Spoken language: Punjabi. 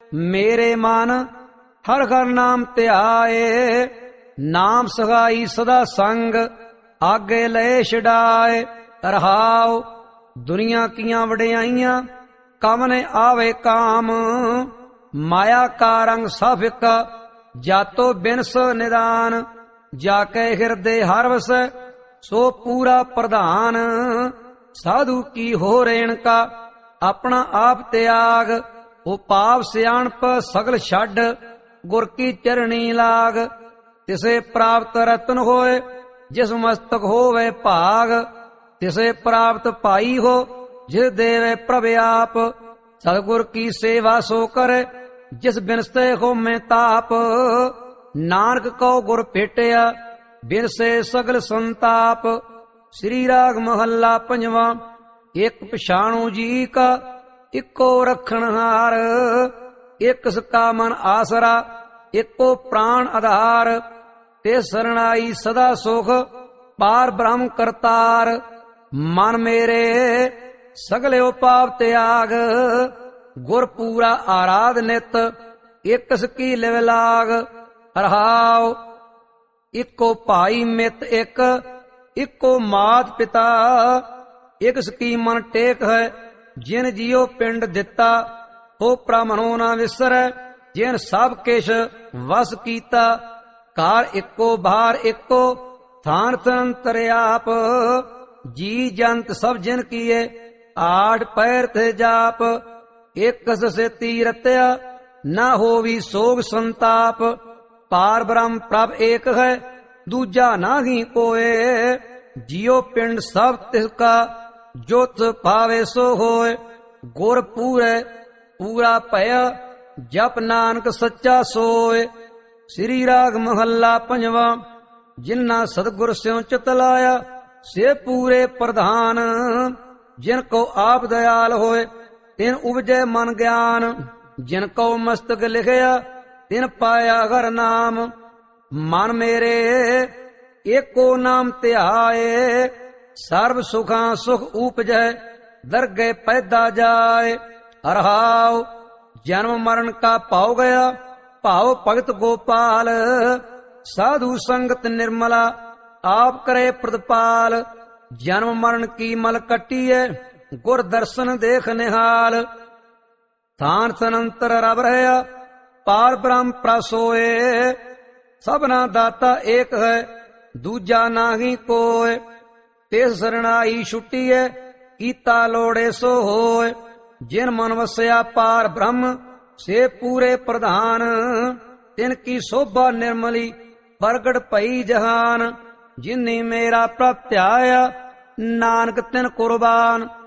ਮੇਰੇ ਮਨ ਹਰ ਹਰ ਨਾਮ ਧਿਆਏ। ਨਾਮ ਸਗਾਈ ਸਦਾ ਸੰਗ ਆਗੇ ਲਏ ਛਡਾਏ। ਰਹਾਉ ਦੁਨੀਆ ਕੀਆਂ ਵਡਿਆਈਆਂ ਕਮਨੇ ਆਵੇ ਕਾਮ। ਮਾਇਆ ਕਾ ਰੰਗ ਸਭ ਇੱਕ ਜਾਤੋ ਬਿਨਸ ਨਿਦਾਨ। ਜਾ ਕੇ ਹਿਰਦੇ ਹਰ ਵਸੈ ਸੋ ਪੂਰਾ ਪ੍ਰਧਾਨ। ਸਾਧੂ ਕੀ ਹੋ ਰੇਣਕਾ ਆਪਣਾ ਆਪ ਤਿਆਗ। ਉਹ ਪਾਪ ਸਿਆਣਪ ਸਗਲ ਛੱਡ ਗੁਰ ਕੀ ਚਰਣੀ ਲਾਗ। ਤਿਸੇ ਪ੍ਰਾਪਤ ਰਤਨ ਹੋਏ ਜਿਸ ਮਸਤਕ ਹੋਵੇ ਭਾਗ। ਤਿਸੇ ਪ੍ਰਾਪਤ ਭਾਈ ਹੋ ਜਿਸ ਦੇਵੇ ਪ੍ਰਭ ਆਪ। ਸਤਿਗੁਰ ਕੀ ਸੇਵਾ ਸੋ ਕਰੇ ਜਿਸ ਬਿਨਸਤੇ ਹੋਮੇ ਤਾਪ। ਨਾਨਕ ਕਉ ਗੁਰ ਭੇਟਿਆ ਬਿਨਸੇ ਸਗਲ ਸੰਤਾਪ। ਸ੍ਰੀ ਰਾਗ ਮਹੱਲਾ ਪੰਜਵਾਂ। ਇੱਕ ਪਛਾਣੂ ਜੀ ਕਾ ਇੱਕੋ ਰਖਣਹਾਰ। ਇੱਕ ਸਕਾ ਮਨ ਆਸਰਾ ਇੱਕੋ ਪ੍ਰਾਣ ਆਧਾਰ। ਤੇ ਸਰਣਾਈ ਸਦਾ ਸੁਖ ਪਾਰ ਬ੍ਰਹਮ ਕਰਤਾਰ। ਮਨ ਮੇਰੇ ਸਗਲਿਓ ਪਾਪ ਤਿਆਗ ਗੁਰ ਪੂਰਾ ਆਰਾਧ ਨਿਤ। ਇੱਕ ਸਕੀ ਲਿਵ ਲਾਗ। ਰਹਾਉ ਇੱਕੋ ਭਾਈ ਮਿੱਤ ਇੱਕ ਇੱਕੋ ਮਾਤ ਪਿਤਾ। ਇੱਕ ਸਕੀ ਮਨ ਟੇਕ ਹੈ ਜਿਨ ਜਿਉ ਪਿੰਡ ਦਿੱਤਾ। ਹੋ ਪ੍ਰਮਨੋ ਨਾ ਵਿਸਰੈ ਜਿਨ ਸਭ ਕਿਛ ਵਸ ਕੀਤਾ। ਕਾਰ ਇੱਕੋ ਬਾਹਰ ਇੱਕੋ ਥਾਨ ਤੰਤਰ ਆਪ। ਜੀ ਜੰਤ ਸਭ ਜਿਨ ਕੀਏ ਆਠ ਪੈਰ ਤੇ ਜਾਪ। ਇੱਕ ਸੇਤੀ ਰਤਿਆ ਨਾ ਹੋਵੀ ਸੋਗ ਸੰਤਾਪ। ਪਾਰ ਬ੍ਰਹਮ ਪ੍ਰਭ ਏਕ ਹੈ ਦੂਜਾ ਨਾਹੀ ਕੋਏ। ਜਿਉ ਪਿੰਡ ਸਭ ਤਿਸ ਕਾ ਜੋਤ ਭਾਵੇ ਸੋ ਹੋਏ। ਗੁਰ ਪੂਰੇ ਪੂਰਾ ਭਇਆ ਜਪ ਨਾਨਕ ਸੱਚਾ ਸੋਏ। ਸ੍ਰੀ ਰਾਗ ਮਹੱਲਾ ਪੰਜਵਾਂ। ਜਿਨ੍ਹਾਂ ਸਤਿਗੁਰ ਸਿਉ ਚਿਤ ਲਾਇਆ ਸੇ ਪੂਰੇ ਪ੍ਰਧਾਨ। ਜਿਨ ਕੋ ਆਪ ਦਇਆਲ ਹੋਏ ਤਿਨ ਉਪਜੈ ਮਨ ਗਿਆਨ। ਜਿਨ ਕੋ ਮਸਤਕ ਲਿਖਿਆ ਤਿਨ ਪਾਇਆ ਹਰ ਨਾਮ। ਮਨ ਮੇਰੇ ਏਕੋ ਨਾਮ ਧਿਆਏ। ਸਰਬ ਸੁਖਾਂ ਸੁਖ ਉਪਜੈ ਦਰਗਹਿ ਪੈਦਾ ਜਾਏ। ਰਹਾਉ ਜਨਮ ਮਰਨ ਕਾ ਭਾਉ ਗਿਆ ਭਾਉ ਭਗਤ ਗੋਪਾਲ। ਸਾਧੂ ਸੰਗਤ ਨਿਰਮਲਾ ਆਪ ਕਰੇ ਪ੍ਰਤਪਾਲ। ਜਨਮ ਮਰਨ ਕੀ ਮਲ ਕੱਟੀਐ ਗੁਰ ਦਰਸ਼ਨ ਦੇਖ ਨਿਹਾਲ। ਥਾਨ ਤਨੰਤਰ ਰਬ ਰਹਿਆ ਪਾਰ ਬ੍ਰਹਮ ਪ੍ਰਸੋਏ। ਸਭਨਾ ਦਾਤਾ ਏਕ ਹੈ ਦੂਜਾ ਨਾਹੀ ਕੋਏ। ਤਿਸ ਸਰਣਾਈ ਛੁੱਟੀਐ ਕੀਤਾ ਲੋੜੇ ਸੋ ਹੋਏ। ਜਿਨ ਮਨ ਵਸਿਆ ਪਾਰ ਬ੍ਰਹਮ ਸੇ ਪੂਰੇ ਪ੍ਰਧਾਨ। ਤਿਨ ਕੀ ਸੋਭਾ ਨਿਰਮਲੀ ਪ੍ਰਗਟ ਭਈ ਜਹਾਨ। ਜਿਨੀ ਮੇਰਾ ਪ੍ਰਭ ਧਿਆਇਆ ਨਾਨਕ ਤਿਨ ਕੁਰਬਾਨ।